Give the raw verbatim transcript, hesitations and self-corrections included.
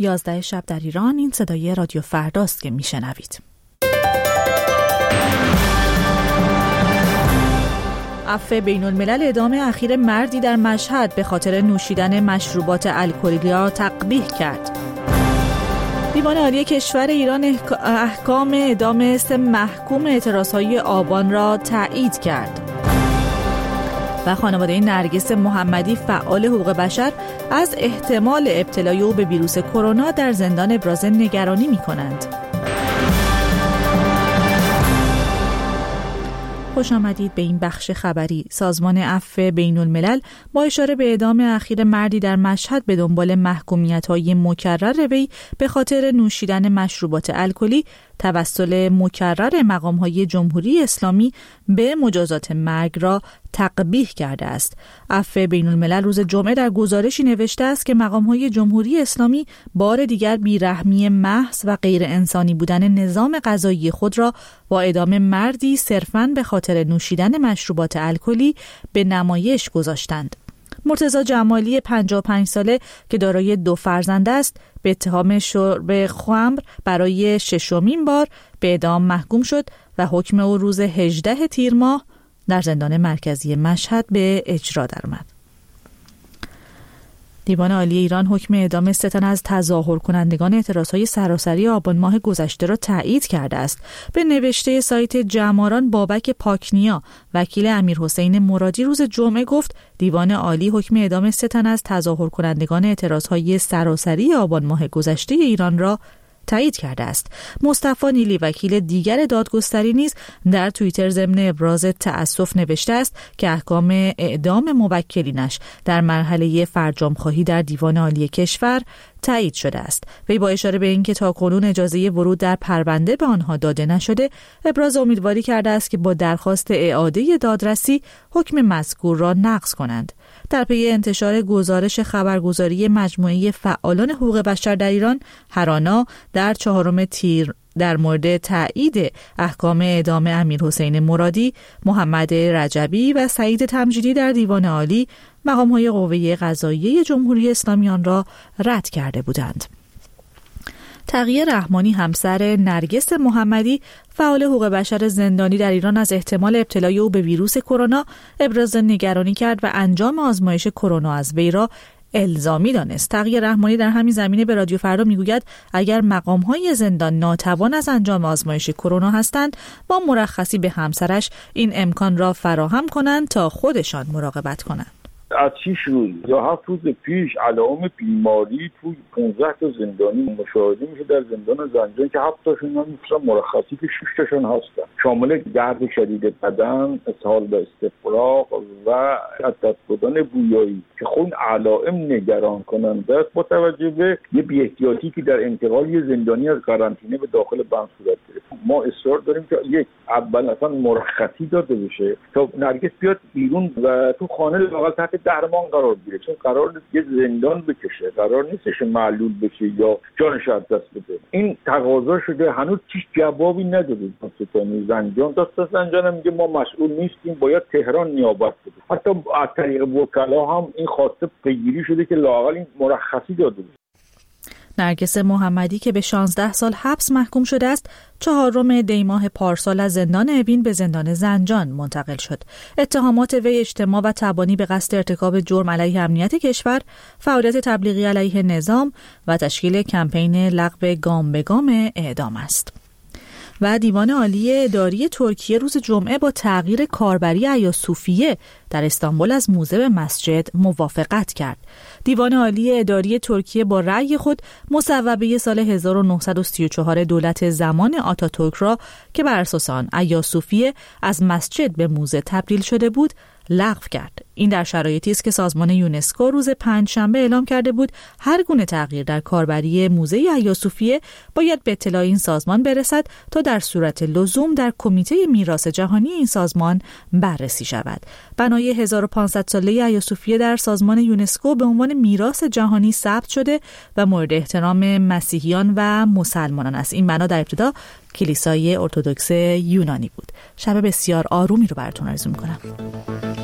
یازده شب در ایران. این صدای رادیو فرداست که میشنوید. عفو بین الملل اعدام اخیر مردی در مشهد به خاطر نوشیدن مشروبات الکلی را تقبیح کرد. دیوان عالی کشور ایران احکام اعدام سه محکوم اعتراضهای آبان را تایید کرد. و خانواده نرگس محمدی فعال حقوق بشر از احتمال ابتلای او به ویروس کرونا در زندان ابراز نگرانی می‌کنند. خوش آمدید به این بخش خبری. سازمان عفو بین الملل با اشاره به اعدام اخیر مردی در مشهد به دنبال محکومیت‌های مکرر وی به خاطر نوشیدن مشروبات الکلی توسل مکرر مقام‌های جمهوری اسلامی به مجازات مرگ را تقبیح کرده است. عفو بین الملل روز جمعه در گزارشی نوشته است که مقام‌های جمهوری اسلامی بار دیگر بیرحمی محض و غیر انسانی بودن نظام قضایی خود را با اعدام مردی صرفاً به خاطر نوشیدن مشروبات الکلی به نمایش گذاشتند. مرتضی جمالی پنجاه و پنج ساله که دارای دو فرزند است به اتهام شرب خمر برای ششمین بار به اعدام محکوم شد و حکم او روز هجدهم تیر ماه در زندان مرکزی مشهد به اجرا درآمد. دیوان عالی ایران حکم اعدام سه تن از تظاهر کنندگان اعتراضهای سراسری آبان ماه گذشته را تایید کرده است. به نوشته سایت جماران بابک پاکنیا، وکیل امیرحسین مرادی روز جمعه گفت دیوان عالی حکم اعدام سه تن از تظاهر کنندگان اعتراضهای سراسری آبان ماه گذشته ایران را تایید کرده است. مصطفی نیلی، وکیل دیگر دادگستری، نیز در توییتر ضمن ابراز تأسف نوشته است که احکام اعدام موکلینش در مرحله فرجام‌خواهی در دیوان عالی کشور تایید شده است. وی با اشاره به اینکه تاکنون اجازه ورود در پرونده به آنها داده نشده، ابراز امیدواری کرده است که با درخواست اعاده دادرسی حکم مذکور را نقض کنند. در پی انتشار گزارش خبرگزاری مجموعه فعالان حقوق بشر در ایران، هرانا در چهارم تیر در مورد تایید احکام اعدام امیرحسین مرادی، محمد رجبی و سعید تمجیدی در دیوان عالی، مقام‌های قوه قضاییه جمهوری اسلامی آن را رد کرده بودند. تقیه رحمانی، همسر نرگس محمدی فعال حقوق بشر زندانی در ایران، از احتمال ابتلای او به ویروس کرونا ابراز نگرانی کرد و انجام آزمایش کرونا از وی را الزامی دانست. تقیه رحمانی در همین زمینه به رادیو فردا میگوید اگر مقام‌های زندان ناتوان از انجام آزمایش کرونا هستند، با مرخصی به همسرش این امکان را فراهم کنند تا خودشان مراقبت کنند. از شش روز یا هفت روز پیش علائم بیماری توی پانزده تا زندانی مشاهده میشه در زندان زنجان که هفت تاشون هم میفرستن مرخصی که شش تاشون هستن، شامل درد شدید بدن، اسهال و استفراغ و از دست دادن بویایی که خود علائم نگران کننده است با توجه به یه بی‌احتیاطی که در انتقال یه زندانی از قرنطینه به داخل بند صورت گرفت. ما اصرار داریم که یک اول اصلا مرخصی داده بشه تا نرگس بیاد بیرون و تو خانه لااقل تحت درمان قرار بگیره، چون قرار نیست یه زندان بکشه، قرار نیستش معلول بشه یا جانش از دست بده. این تقاضا شده، هنوز هیچ جوابی نداده دادستانی زنجان. دادستان زنجان هم میگه ما مسئول نیستیم، باید تهران نیابت بده. حتی از طریق وکلا هم این خواسته پیگیری شده که لااقل این مرخصی داده بشه. نرگس محمدی که به شانزده سال حبس محکوم شده است، چهارم دی ماه پارسال از زندان اوین به زندان زنجان منتقل شد. اتهامات وی اجتماع و تبانی به قصد ارتکاب جرم علیه امنیت کشور، فعالیت تبلیغی علیه نظام و تشکیل کمپین لغو گام به گام اعدام است. و دیوان عالی اداری ترکیه روز جمعه با تغییر کاربری ایاصوفیه در استانبول از موزه به مسجد موافقت کرد. دیوان عالی اداری ترکیه با رأی خود مصوبه سال هزار و نهصد و سی و چهار دولت زمان آتاتورک را که بر اساس آن ایاصوفیه از مسجد به موزه تبدیل شده بود لغو کرد. این در شرایطی است که سازمان یونسکو روز پنجشنبه اعلام کرده بود هر گونه تغییر در کاربری موزه ایاصوفیه باید به اطلاع این سازمان برسد تا در صورت لزوم در کمیته میراث جهانی این سازمان بررسی شود. بنای هزار و پانصد ساله ایاصوفیه در سازمان یونسکو به عنوان میراث جهانی ثبت شده و مورد احترام مسیحیان و مسلمانان است. این بنا در ابتدا کلیسای ارتدوکس یونانی بود. شب بسیار آرومی رو براتون آرزو می‌کنم.